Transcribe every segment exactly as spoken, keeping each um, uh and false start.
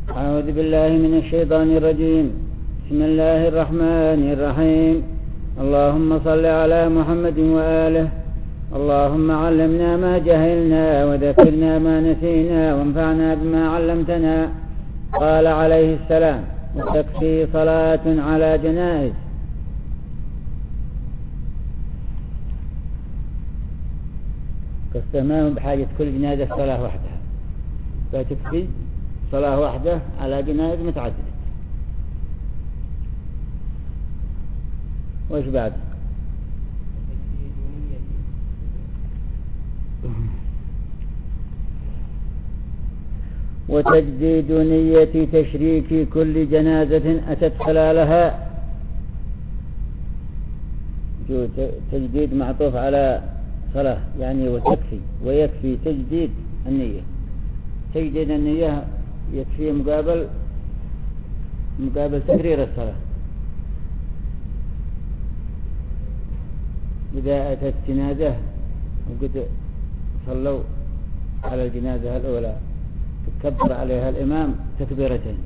أعوذ بالله من الشيطان الرجيم. بسم الله الرحمن الرحيم. اللهم صل على محمد وآله. اللهم علمنا ما جهلنا وذكرنا ما نسينا وانفعنا بما علمتنا. قال عليه السلام: وتكفي صلاة على جنائز. كاستمام بحاجة كل جنازة صلاة وحدها، فتكفي صلاة واحدة على جنائز متعددة. وش بعد؟ وتجديد نية تشريك كل جنازة أتت خلالها. تجديد معطوف على صلاة، يعني وتكفي ويكفي تجديد النية. تجديد النية يكفي مقابل مقابل تكرير الصلاة. إذا أتت جنازة وقد صلوا على الجنازة الأولى تكبر عليها الإمام تكبيرتين،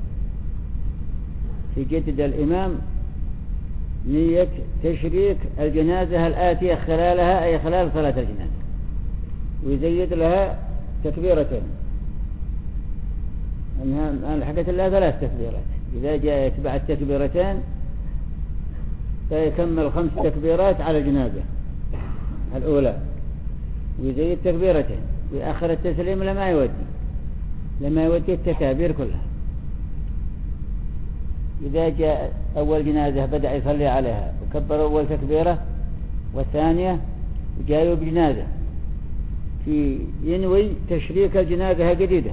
يجدد الإمام نية تشريك الجنازة الآتية خلالها، أي خلال صلاة الجنازة، ويزيد لها تكبيرتين. أنها لحقت الله ثلاث تكبيرات، إذا جاءت بعد تكبيرتين فيكمل خمس تكبيرات على الجنازة الأولى، ويزيد تكبيرتين، ويأخر التسليم لما يودي لما يودي التكابير كلها. إذا جاء أول جنازة بدأ يصلي عليها وكبر أول تكبيرة والثانية، وجاء بجنازة في ينوي تشريك الجنازة الجديدة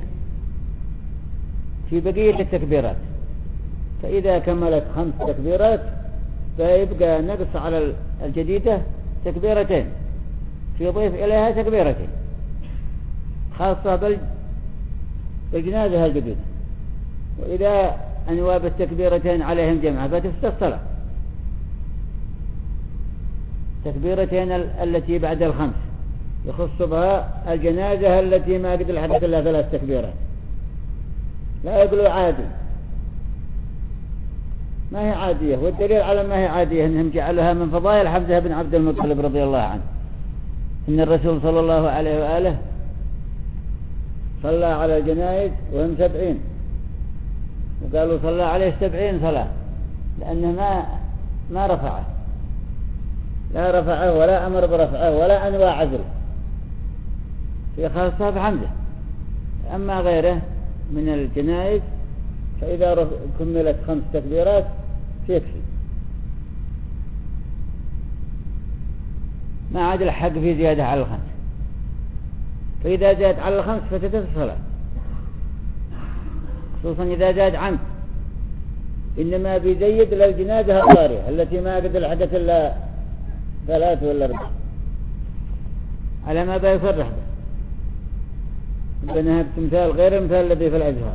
في بقية التكبيرات، فإذا كملت خمس تكبيرات فيبقى نقص على الجديدة تكبيرتين، يضيف إليها تكبيرتين خاصة بالجنازة الجديدة. وإذا أنواب التكبيرتين عليهم جمعة فتفسد الصلاة. تكبيرتين التي بعد الخمس يخص بها الجنازة التي ما قد لحقت إلا ثلاث تكبيرات، لا يقولوا عادي، ما هي عادية. والدليل على ما هي عادية أنهم جعلها من فضائل حمزة بن عبد المطلب رضي الله عنه، إن الرسول صلى الله عليه وآله صلى على الجنائز وهم سبعين، وقالوا صلى عليه سبعين صلاة، لأنه ما ما رفعه، لا رفعه ولا أمر برفعه ولا أنواع عزله، في خاصة بحمزة. أما غيره من الجنائز فإذا كملت خمس تكبيرات يكفي، ما عاد الحق في زيادة على الخمس. فإذا زاد على الخمس فتتف الصلاة، خصوصا إذا زاد عمد، إنما بيزيد للجنازة الطارئة التي ما قد لحقت إلا ثلاث ولا أربع، على ما بيصرح به بأنها بتمثال غير المثال الذي في الأزهار.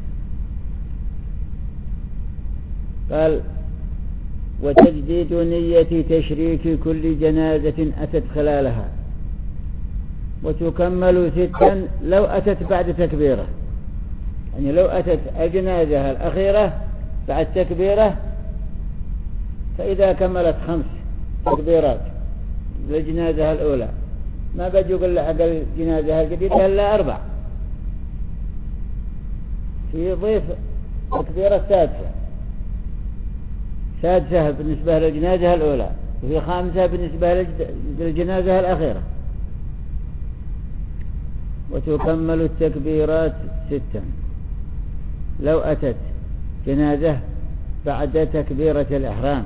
قال: وتجديد نية تشريك كل جنازة أتت خلالها، وتكمل ستا لو أتت بعد تكبيرة. يعني لو أتت الجنازة الأخيرة بعد تكبيرة، فإذا كملت خمس تكبيرات للجنازة الأولى ما بجي يقول لحق الجنازة الجديدة إلا أربع، في ضيف تكبيرة سادسة سادسة بالنسبة للجنازة الأولى، وفي خامسة بالنسبة للجنازة الأخيرة. وتكمل التكبيرات ستا لو أتت جنازة بعد تكبيرة الإحرام.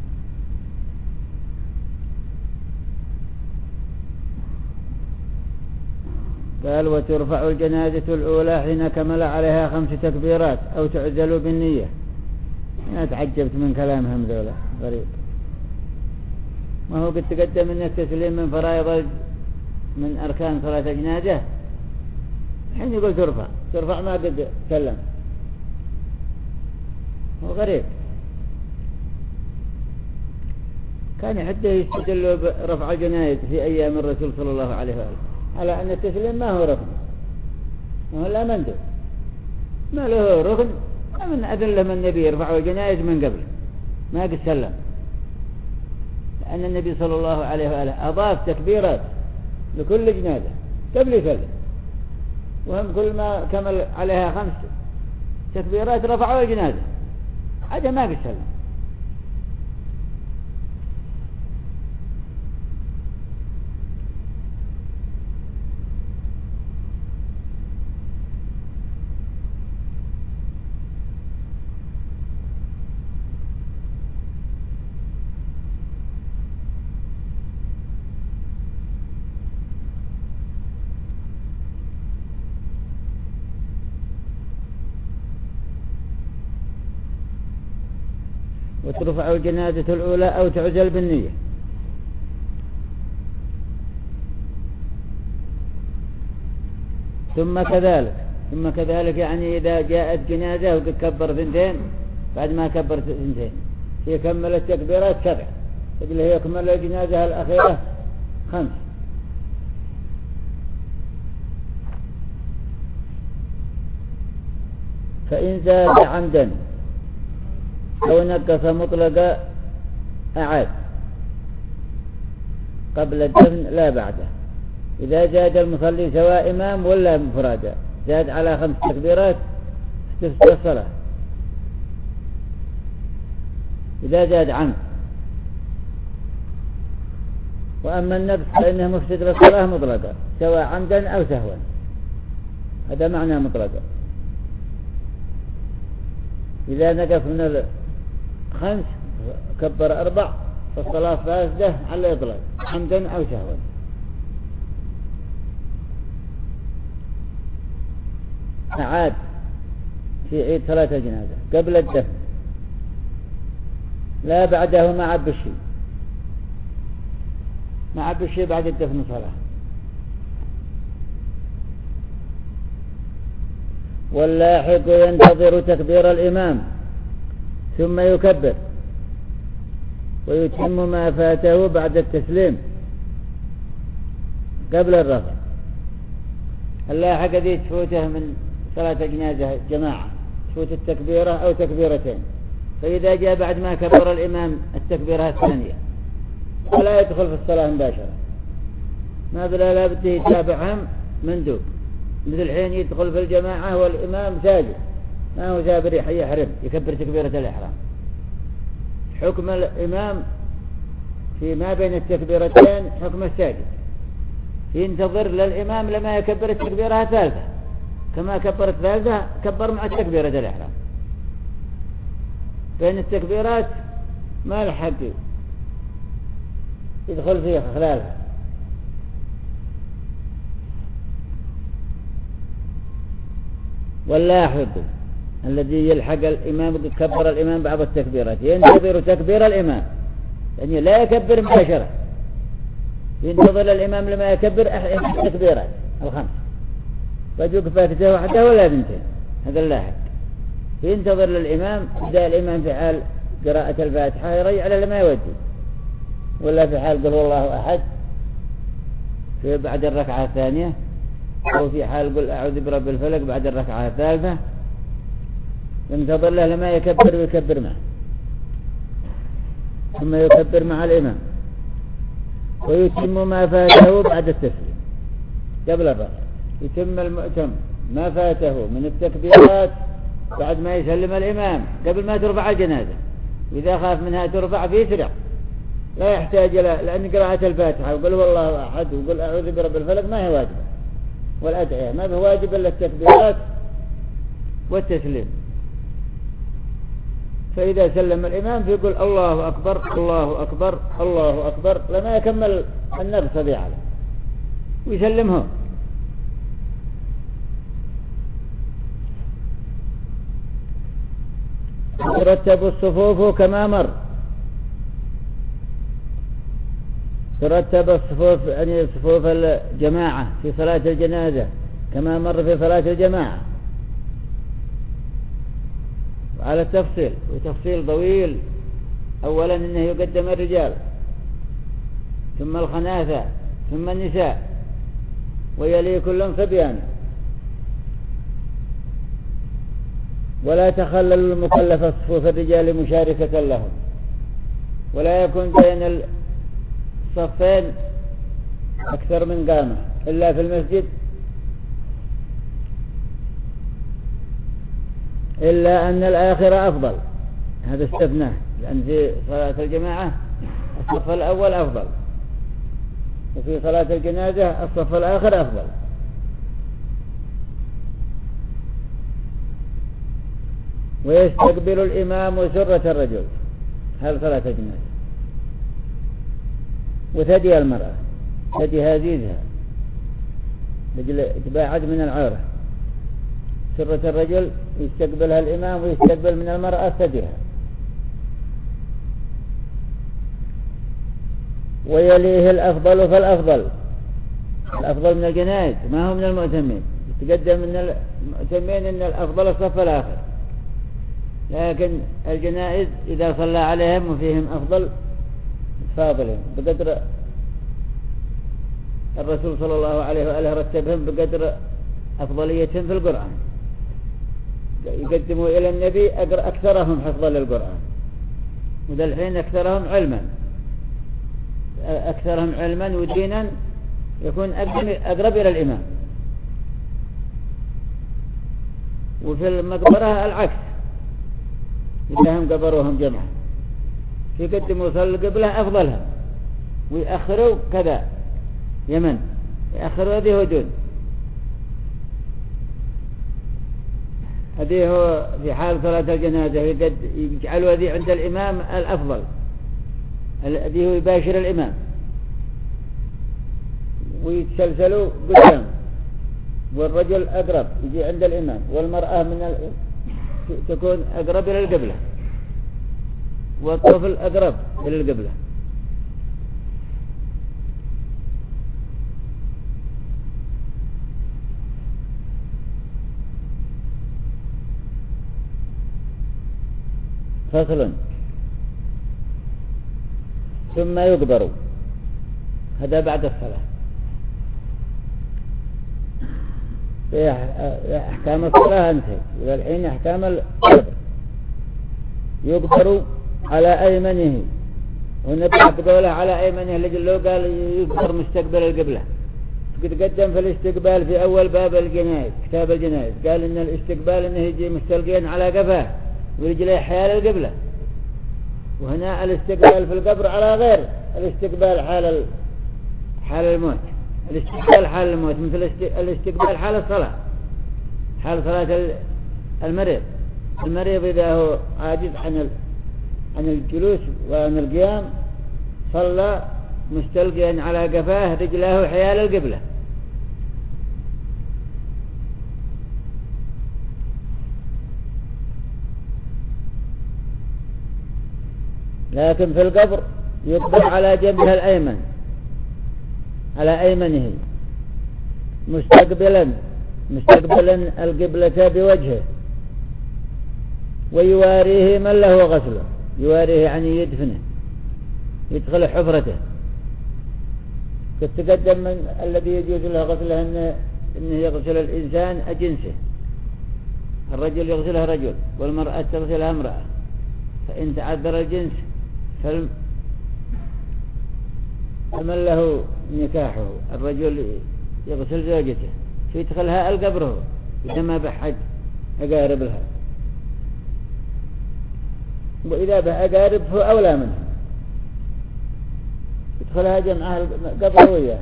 قال: وترفع الجنازة الأولى حين كمل عليها خمس تكبيرات أو تعزل بالنية. أنا تعجبت من كلامهم ذولا، غريب. ما هو قد تقدم أن التسليم من فرائض من أركان صلاة الجنازة، حين يقول ترفع ترفع ما قد تكلم، هو غريب. كان حتى يستدلوا برفع الجنائز في أيام الرسول صلى الله عليه وآله على أن التسليم ما هو رفع، وهو لا مندوب، ما له ركن من أذن لهم النبي يرفعوا الجنائز من قبل ما قد سلم، لأن النبي صلى الله عليه وآله أضاف تكبيرات لكل جنازة قبل يسلم، وهم كل ما كمل عليها خمس تكبيرات رفعوا الجنازة هذا ما قد سلم. وترفع الجنازة الأولى أو تعزل بالنية. ثم كذلك ثم كذلك يعني إذا جاءت جنازة وقد كبر ثنتين بعد ما كبر ثنتين هي كملت تكبيرات سبع، تقول هي كمل الجنازة الأخيرة خمس. فإن زاد عمدا أو نقص مطلقا أعاد قبل الدفن لا بعده. إذا زاد المصلي سواء إمام ولا مفردا زاد على خمس تكبيرات تفسد الصلاة إذا زاد عمد. وأما النقص فإنه مفسد للصلاة مطلقا سواء عمدا أو سهوا، هذا معنى مطلقا. إذا نقص من الخمس كبر أربع فالصلاة فاسدة على الإطلاق عمدا أو سهوا. أعاد في عيد صلاة الجنازة قبل الدفن لا بعده مع بشي مع بشي بعد الدفن صلاة. واللاحق ينتظر تكبير الإمام ثم يكبر ويتم ما فاته بعد التسليم قبل الرفع. اللاحق ذي تفوته من صلاة الجنازة جماعة تفوت التكبيرة أو تكبيرتين، فإذا جاء بعد ما كبر الإمام التكبيرة الثانية ولا يدخل في الصلاة مباشرة، ما بلا لا بده يتابعهم مندوب، مثل حين يدخل في الجماعة والإمام ساجد ما هو سابر يحرم يكبر تكبيرة الإحرام. حكم الإمام في ما بين التكبيرتين حكم الساجد، ينتظر للإمام لما يكبر التكبيرة الثالثة، كما كبر الثالثة كبر مع التكبيرة الإحرام. بين التكبيرات ما لحق يدخل فيها خلالها. واللاحظ الذي يلحق الإمام كبر الإمام بعض التكبيرات ينتظر تكبير الإمام، يعني لا يكبر مباشرة، ينتظر الإمام لما يكبر التكبيرات الخمس فجوك فاتته واحدة ولا بنتين، هذا اللاحق ينتظر للإمام. إذا الإمام في حال قراءة الفاتحة يرجع لما يودي، ولا في حال قل والله أحد في بعد الركعة الثانية، أو في حال قل أعوذ برب الفلق بعد الركعة الثالثة، ينتظر له لما يكبر ويكبر معه ثم يكبر مع الإمام ويتم ما فاته بعد التسليم قبل الرفع. يتم المؤتم ما فاته من التكبيرات بعد ما يسلم الإمام قبل ما ترفع الجنازة، وإذا خاف منها ترفع بيسرع لا يحتاج إلى، لأن قراءة الفاتحة وقل والله أحد وقل أعوذ برب الفلق ما هي واجبة، والأدعية ما هي واجبة إلا التكبيرات والتسليم. فإذا سلم الإمام فيقول الله أكبر الله أكبر الله أكبر لما يكمل النقص ذي عليه ويسلمه. ترتب الصفوف كما مر، ترتب الصفوف يعني صفوف الجماعة في صلاة الجنازة كما مر في صلاة الجماعة على التفصيل، وتفصيل طويل. أولا أنه يقدم الرجال ثم الخناثة ثم النساء ويلي كلهم صبيان، ولا تخلل المكلف صفوف الرجال مشاركة لهم، ولا يكون بين الصفين أكثر من قامة إلا في المسجد، إلا أن الآخر أفضل. هذا استثناء، لأن في صلاة الجماعة الصف الأول أفضل، وفي صلاة الجنازة الصف الآخر أفضل. ويستقبل الإمام سرة الرجل، هل صلاة الجنازة، وثدي المرأة، ثدي هزيزها لجل تباعد من العورة. سرة الرجل يستقبلها الإمام، ويستقبل من المرأة ثديها. ويليه الأفضل فالأفضل، الأفضل من الجنائز ما هو من المؤتمين، يتقدم من المؤتمين إن الأفضل الصف الآخر، لكن الجنائز إذا صلى عليهم وفيهم أفضل فاضلهم بقدر الرسول صلى الله عليه وآله رتبهم بقدر أفضليتهم في القرآن. يقدموا إلى النبي أكثرهم حفظا للقرآن، وذا الحين أكثرهم علما، أكثرهم علما ودينا يكون أقرب إلى الإمام. وفي المقبرة العكس، إذا هم قبروهم جمعا يقدموا صلى القبلة أفضلها، ويأخروا كذا يمن، يأخروا هذه هدون. هذه هو في حال صلاة الجنازة يجعلوا هذه عند الإمام الأفضل، هذه هو يباشر الإمام، ويتسلسلوا قدام، والرجل أقرب يجي عند الإمام، والمرأة من ال... تكون أقرب إلى القبلة، والطفل أقرب إلى القبلة. فصل. ثم يقبر، هذا بعد الصلاة. في أحكام الصلاة انتهت، والحين أحكام القبر. يقبر على أيمنه، ونبدأ بقوله على أيمنه، لجل لو قال يقبر مستقبل القبلة. تقدم في الاستقبال في أول باب الجنائز، كتاب الجنائز، قال إن الاستقبال إنه يجي مستلقين على قفاه ورجليه حيال القبلة. وهنا الاستقبال في القبر على غير الاستقبال حال حال الموت. الاستقبال حال الموت مثل الاستقبال حال الصلاة، حال صلاة المريض. المريض إذا هو عاجز عن عن الجلوس وعن القيام صلى مستلقيا على قفاه رجله حيال القبلة. لكن في القبر يقبل على جنبه الأيمن، على أيمنه، مستقبلا مستقبلا القبلة بوجهه، ويواريه من له غسله. يواريه يعني يدفنه، يدخل حفرته. تتقدم من الذي يجوز له غسله إنه, إنه يغسل الإنسان أجنسه، الرجل يغسلها رجل والمرأة تغسلها امرأة. فإن تعذر الجنس فمن له نكاحه، الرجل يغسل زوجته فيدخلها القبره إذا ما بحج أقارب لها، وإذا بأقارب فهو أولى منها يدخلها جمعها القبر وياه.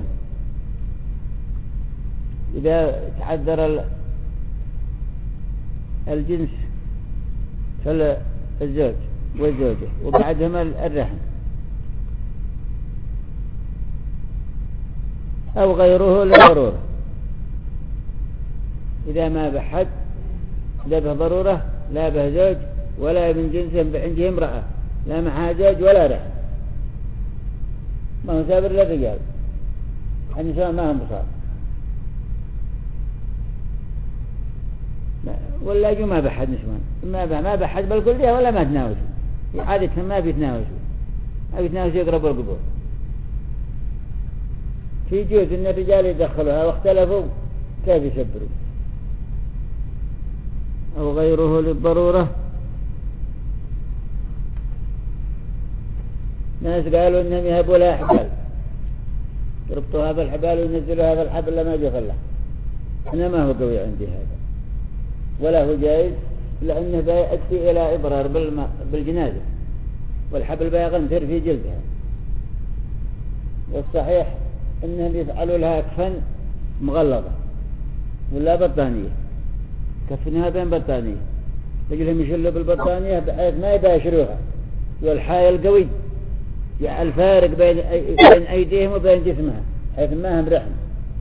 إذا تعذر الجنس فالزوج والزوجة وبعدهما الرحم أو غيره لضرورة. إذا ما بحد لا به ضرورة، لا به زوج ولا ابن جنس عنده امرأة، لا معها زوج ولا رحم، ما هو سابر للرجال، النساء ما هم بصار، ولا يجوا ما بحد نسوان، ما ما بحد بالكلية ولا ما تناوشوا، عادة ما بيتناوشوا، ما بيتناوشوا يقربوا القبور. في جوز ان الرجال يدخلوها، واختلفوا كيف يسبروا، أو غيره للضرورة. ناس قالوا إنهم يهبوا لها حبال، يربطوا هذا الحبال وينزلوا هذا الحبل لما جفله. أنا ما هو قوي عندي هذا، ولا هو جائز، لأنه بيؤدي إلى إضرار بالجنازة، والحبل بيغنثر في جلدها. والصحيح إنهم يفعلوا لها كفن مغلظة ولا بطانية، كفنها بين بطانية، يجلهم يشلوا بالبطانية بحيث ما يباشروها، والحائل قوي يعني الفارق بين بين أيديهم وبين جسمها حيث ما هم رحم.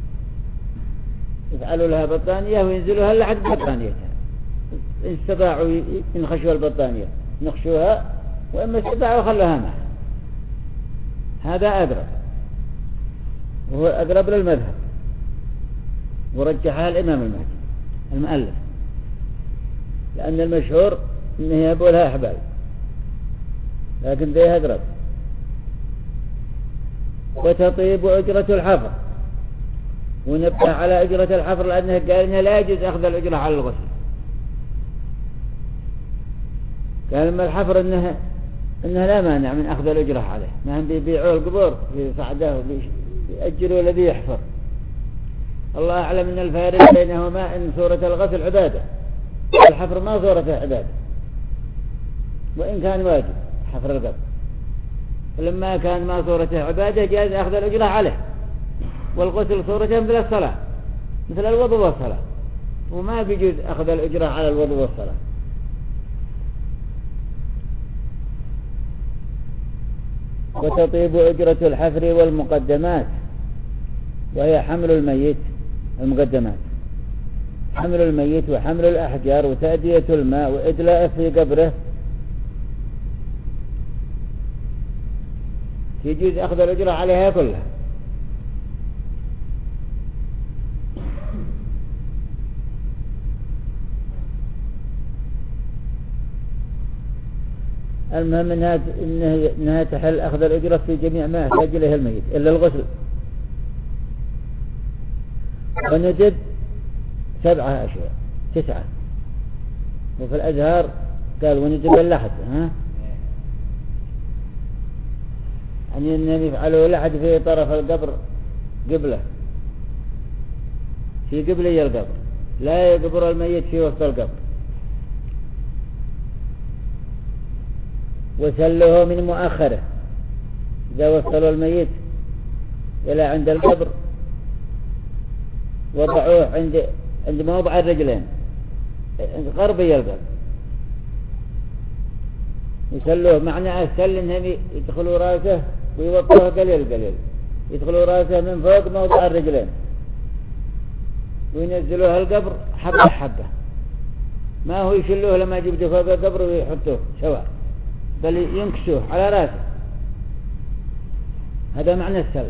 يفعلوا لها بطانية وينزلوها لحد بطانيتها، إن استطاعوا ينخشوا البطانية نخشوها، وإما استطاعوا خلوها معها. هذا أقرب، وهو أقرب للمذهب، ورجحها الإمام المهدي المؤلف، لأن المشهور إنه يبوا لها أحبال، لكن ذي أقرب. وتطيب أجرة الحفر، ونبه على أجرة الحفر لأنه قال إنه لا يجوز أخذ الأجرة على الغسل. قال لما الحفر إنه, إنه لا مانع من أخذ الأجرة عليه، ما هم بيبيعوا القبور في صعده وبيأجروا الذي يحفر. الله أعلم أن الفارق بينهما إن صورة الغسل عبادة، الحفر ما صورته عبادة، وإن كان واجب حفر القبر. فلما كان ما صورته عبادة جاز أخذ الأجرة عليه، والغسل صورته مثل الصلاة، مثل الوضوء والصلاة، وما بيجوز أخذ الأجرة على الوضوء والصلاة. وتطيب أجرة الحفر والمقدمات، وهي حمل الميت، المقدمات حمل الميت وحمل الأحجار وتأدية الماء وإدلاءه في قبره، يجوز أخذ الأجرة عليها كلها. المهم إنها, إنها تحل أخذ الأجرة في جميع ما يحتاج إليه الميت إلا الغسل. ونجد سبعة أشياء تسعة، وفي الأزهار قال ونجد اللحد، ها يعني إنهم يفعلوا لحد في طرف القبر قبله، في قبلي القبر، لا يقبر الميت في وسط القبر. وسلوه من مؤخره، إذا وصلوا الميت إلى عند القبر وضعوه عند عند موضع الرجلين غربي القبر، يسلوه. معنى السل إنهم يدخلوا راسه ويوطوه قليل قليل، يدخلوا راسه من فوق موضع الرجلين وينزلوه القبر حبة حبة، ما هو يشلوه لما يجبدوا فوق القبر ويحطوه سواء، بل ينكسوه على راسه. هذا معنى السل،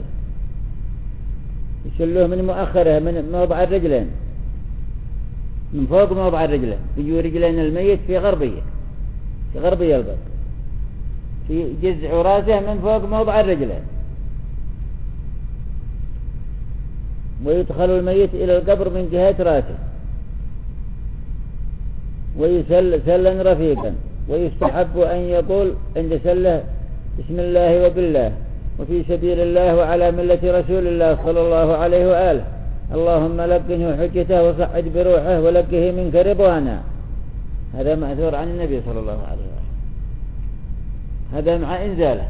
يشلوه من مؤخره من موضع الرجلين، من فوق موضع الرجلين، يجوا رجلين الميت في غربية، في غربية القبر، في جزع راسه من فوق موضع الرجلين، ويدخل الميت إلى القبر من جهة راسه، ويسل سلا رفيقا. ويستحب أن يقول عند سله بسم الله وبالله وفي سبيل الله وعلى ملة رسول الله صلى الله عليه وآله، اللهم لقنه حجته وصعد بروحه ولقه منك رضوانا. هذا مأثور عن النبي صلى الله عليه وآله، هذا مع إنزاله.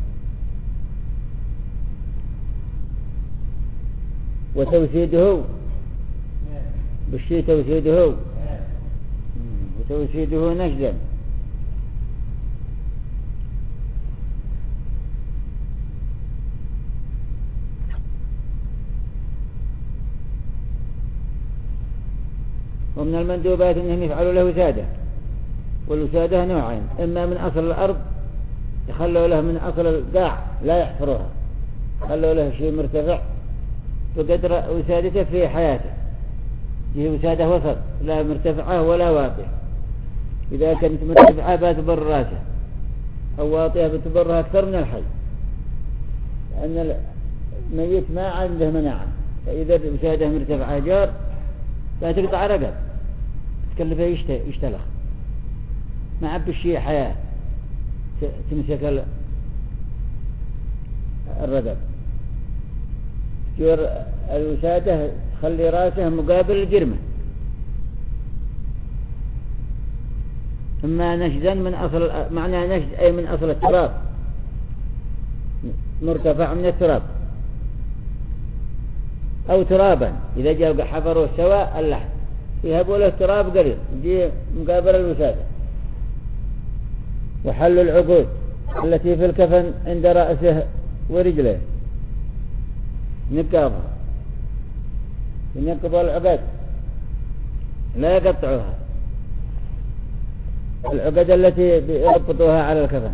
وتوسيده بالشي توسيده وتوسيده نجدا. ومن المندوبات أنهم يفعلوا له وسادة، والوسادة نوعين، إما من أصل الأرض يخلوا له من أصل القاع لا يحفروها، يخلوا له شيء مرتفع بقدر وسادته في حياته، هي وسادة وسط لا مرتفعة ولا واطية. إذا كانت مرتفعة بتبر راسه، أو واطية بتبرها أكثر من الحي، لأن الميت ما عنده مناعة، فإذا وسادة مرتفعة جار لا تقطع رقب، تكلفه يشتلخ ما عب الشيء حياة تمسك الرقب. تجور الوسادة تخلي راسه مقابل الجرمة. أما نشدا من أصل، معنى نشد أي من أصل التراب، مرتفع من التراب، أو ترابا إذا جاء حفروا سواء اللحم يهبوا له تراب قريب يجي مقابل الوسادة. وحل العقود التي في الكفن عند رأسه ورجله نقابها، ينقبوا العقد لا يقطعوها، العقد التي يربطوها على الكفن.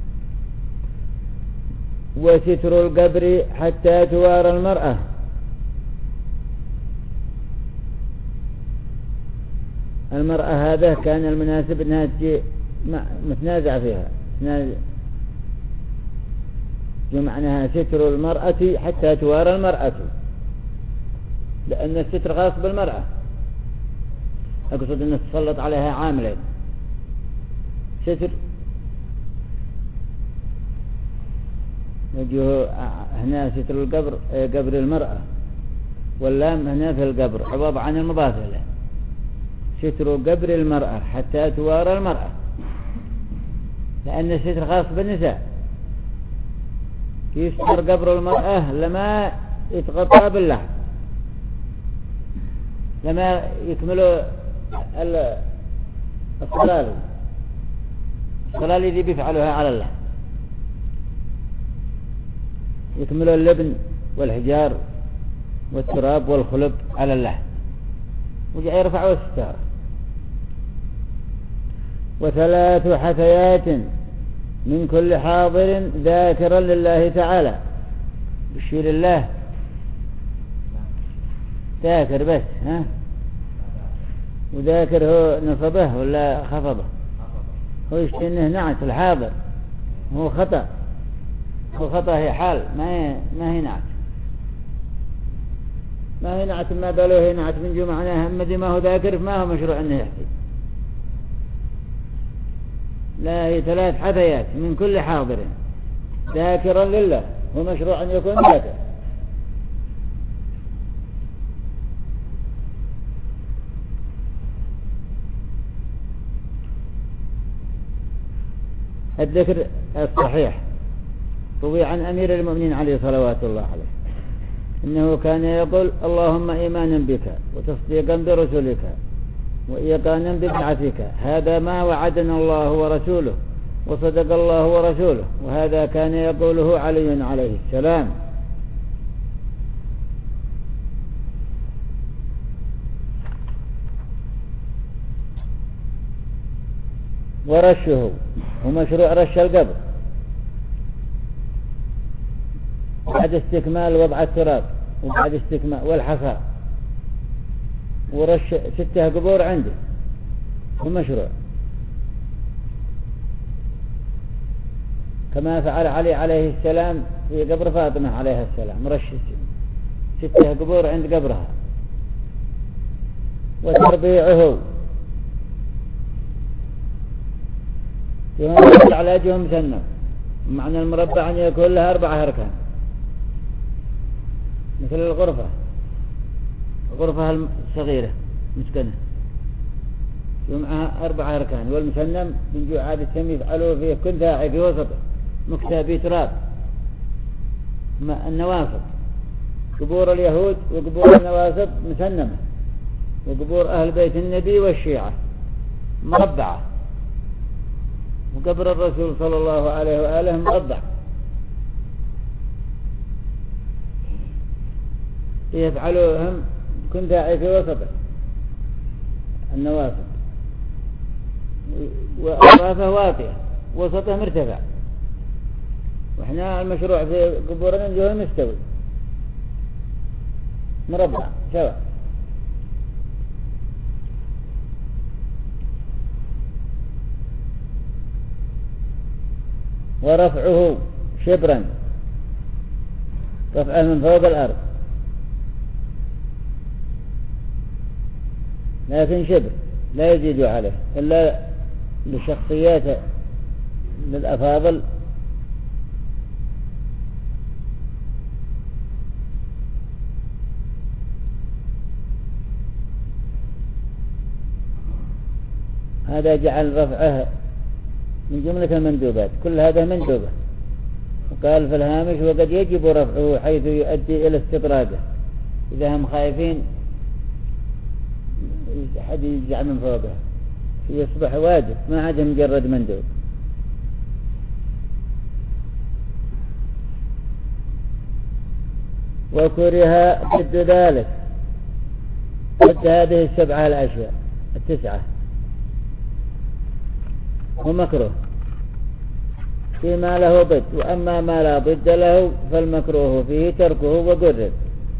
وستر القبر حتى توارى المرأة، المرأة هذا كان المناسب انها تجي متنازع فيها، معناها ستر المرأة حتى توارى المرأة، لأن الستر خاص بالمرأة. أقصد أن تسلط عليها عاملين، ستر يجيه هنا ستر القبر قبر المرأة، واللام هنا في القبر عوض عن المضاف له، ستر قبر المرأة حتى توارى المرأة، لأن الستر خاص بالنساء. يستر قبر المرأة لما يتغطى باللحم، لما يكملوا الصلالي الصلالي اللي بيفعلوها على اللحم، يكملوا اللبن والحجار والتراب والخلب على اللحم، وجاء يرفعوا الستار. وثلاث حثيات من كل حاضر ذاكرا لله تعالى، بالشير الله ذاكر بس، ها وذاكر هو نصبه ولا خفضه؟ هو يشتنه نعت الحاضر، هو خطأ، هو خطأ هي حال، ما هي ما هي نعت، ما هي نعت، ما بالوه هي نعت من جو معناها مدي ما هو ذاكر ما هو مشروع انه يحكي. لا، هي ثلاث حثيات من كل حاضر ذاكرا لله، هو مشروع ان يكون ذاكر. الذكر الصحيح روي عن أمير المؤمنين عليه صلوات الله عليه إنه كان يقول: اللهم إيمانا بك وتصديقا برسلك وإيقانا ببعثك، هذا ما وعدنا الله ورسوله وصدق الله ورسوله. وهذا كان يقوله علي عليه السلام. ورشه ومشروع رش القبر بعد استكمال وضع التراب وبعد استكمال والحصى، ورش ستة قبور عنده ومشروع، كما فعل علي عليه السلام في قبر فاطمة عليه السلام، رش ستة قبور عند قبرها. وتربيعه يوم على وجه مسنن، معنى المربع أن يكون لها أربعة أركان مثل الغرفة، الغرفة الصغيرة مسكنة ومعها أربعة أركان. والمسنن من جو عادة يفعلوا فيه كل داعي في وسطه مكتب بتراب النواصب، قبور اليهود وقبور النواصب مسنمة، وقبور أهل بيت النبي والشيعة مربعة، وقبر الرسول صلى الله عليه وآله مربع. يفعلوهم كن داعي في وسطه النوافذ، وأطرافه واطية وسطه مرتفع، وإحنا المشروع في قبورنا نجوه مستوي مربع سواء. ورفعه شبرا، رفعه من فوق الأرض لكن شبر لا يزيد عليه إلا لشخصيات للأفاضل هذا جعل رفعه من جملة المندوبات، كل هذا مندوبة. وقال في الهامش وقد يجب رفعه حيث يؤدي إلى استطراده، إذا هم خايفين أحد يجع من فوقه يصبح واجب ما عاد مجرد مندوب. وكره ضد ذلك، ضد هذه السبعة الأشياء التسعة ومكروه فيما له ضد، وأما ما لا ضد له فالمكروه فيه تركه وقرر.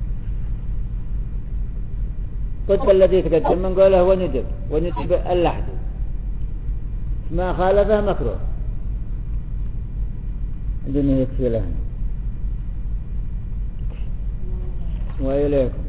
ضد الذي تقدم من قوله وندب وندب اللحد، ما خالفه مكروه. عندنا يكفي له. وإليكم.